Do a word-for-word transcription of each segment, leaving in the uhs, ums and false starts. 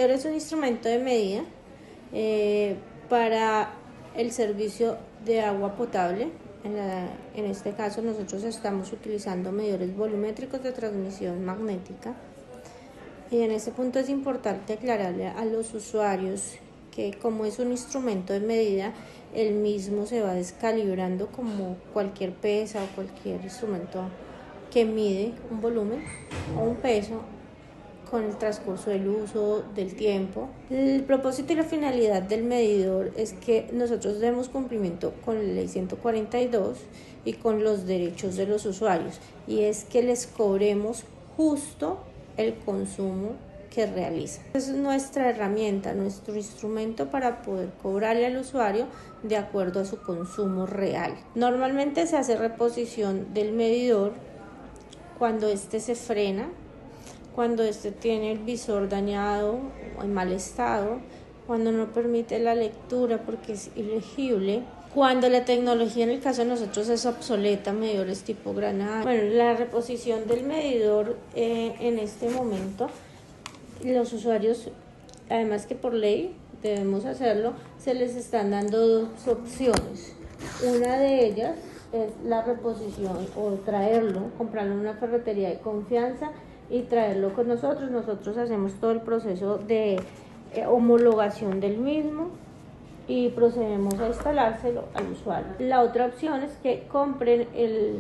medidor es un instrumento de medida eh, para el servicio de agua potable. En, la, en este caso nosotros estamos utilizando medidores volumétricos de transmisión magnética. Y en este punto es importante aclararle a los usuarios que como es un instrumento de medida, el mismo se va descalibrando como cualquier pesa o cualquier instrumento que mide un volumen o un peso con el transcurso del uso, del tiempo. El propósito y la finalidad del medidor es que nosotros demos cumplimiento con la ley ciento cuarenta y dos y con los derechos de los usuarios, y es que les cobremos justo el consumo que realiza. Es nuestra herramienta, nuestro instrumento para poder cobrarle al usuario de acuerdo a su consumo real. Normalmente se hace reposición del medidor cuando este se frena, cuando este tiene el visor dañado o en mal estado, cuando no permite la lectura porque es ilegible, cuando la tecnología en el caso de nosotros es obsoleta, medidores tipo granada. Bueno, la reposición del medidor eh, en este momento, los usuarios, además que por ley debemos hacerlo, se les están dando dos opciones. Una de ellas es la reposición o traerlo, comprarlo en una ferretería de confianza y traerlo con nosotros. Nosotros hacemos todo el proceso de eh, homologación del mismo y procedemos a instalárselo al usuario. La otra opción es que compren el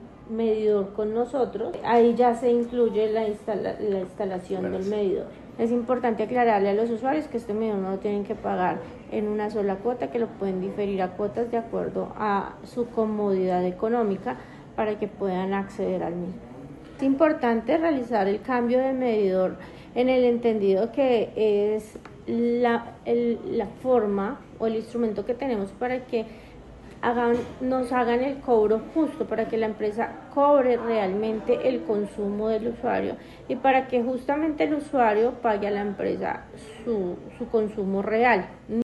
medidor con nosotros, ahí ya se incluye la, instala la instalación bueno, del medidor. Es importante aclararle a los usuarios que este medidor no lo tienen que pagar en una sola cuota, que lo pueden diferir a cuotas de acuerdo a su comodidad económica para que puedan acceder al mismo. Es importante realizar el cambio de medidor en el entendido que es la, el, la forma o el instrumento que tenemos para que hagan, nos hagan el cobro justo, para que la empresa cobre realmente el consumo del usuario y para que justamente el usuario pague a la empresa su, su consumo real.